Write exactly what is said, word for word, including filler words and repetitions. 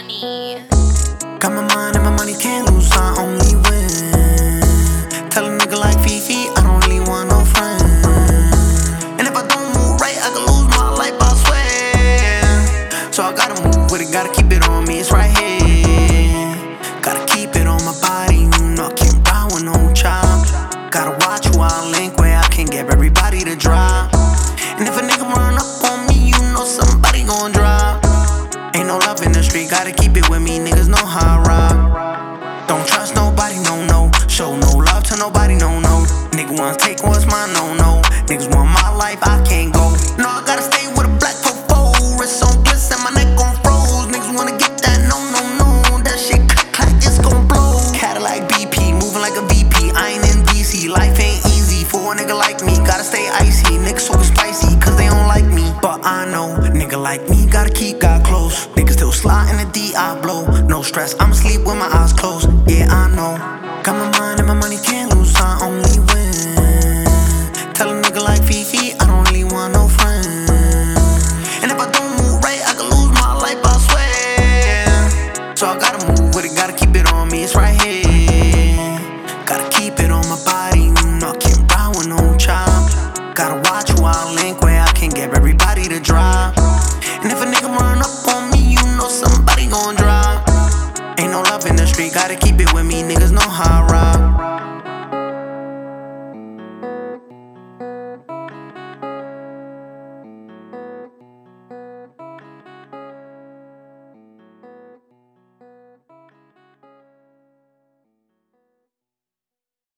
money. Got my mind and my money, can't lose, I only win. Tell a nigga like Fifi, I don't really want no friend. And if I don't move right, I could lose my life, I swear. So I gotta move with it, gotta keep it on me, it's right here. Gotta keep it on my body, you know I can't ride with no child. Gotta watch who I link where I can get everybody to drop. And if a nigga run up on me, you know somebody gon' drop. Ain't no love in the street, gotta keep it with me, niggas know how I rock. Don't trust nobody, no, no. Show no love to nobody, no, no. Nigga wanna take what's mine, no, no. Niggas want my life, I can't go. No, I gotta stay with a black fofo. Wrist on bliss and my neck on froze. Niggas wanna get that, no, no, no. That shit clack, clack, it's gon' blow. Cadillac B P, moving like a V P. I ain't in D C, life ain't easy. For a nigga like me, gotta stay icy. Niggas super spicy, cause they don't like me. But I know, nigga like me, gotta keep God close. Niggas still slide in the D, I blow. No stress, I'm asleep with my eyes closed. Yeah, I know. Got my mind and my money, can't lose, I only win. Tell a nigga like Fifi, I don't really want no friend. And if I don't move right, I could lose my life, I swear. So I gotta move with it, gotta keep it on me, it's right here. Gotta keep it on my body, you know I can't ride with no child. Gotta watch who I link where I can get everybody to drop. And if a nigga run up on me, you know somebody gon' drop. Ain't no love in the street, gotta keep it with me, niggas know how I rock.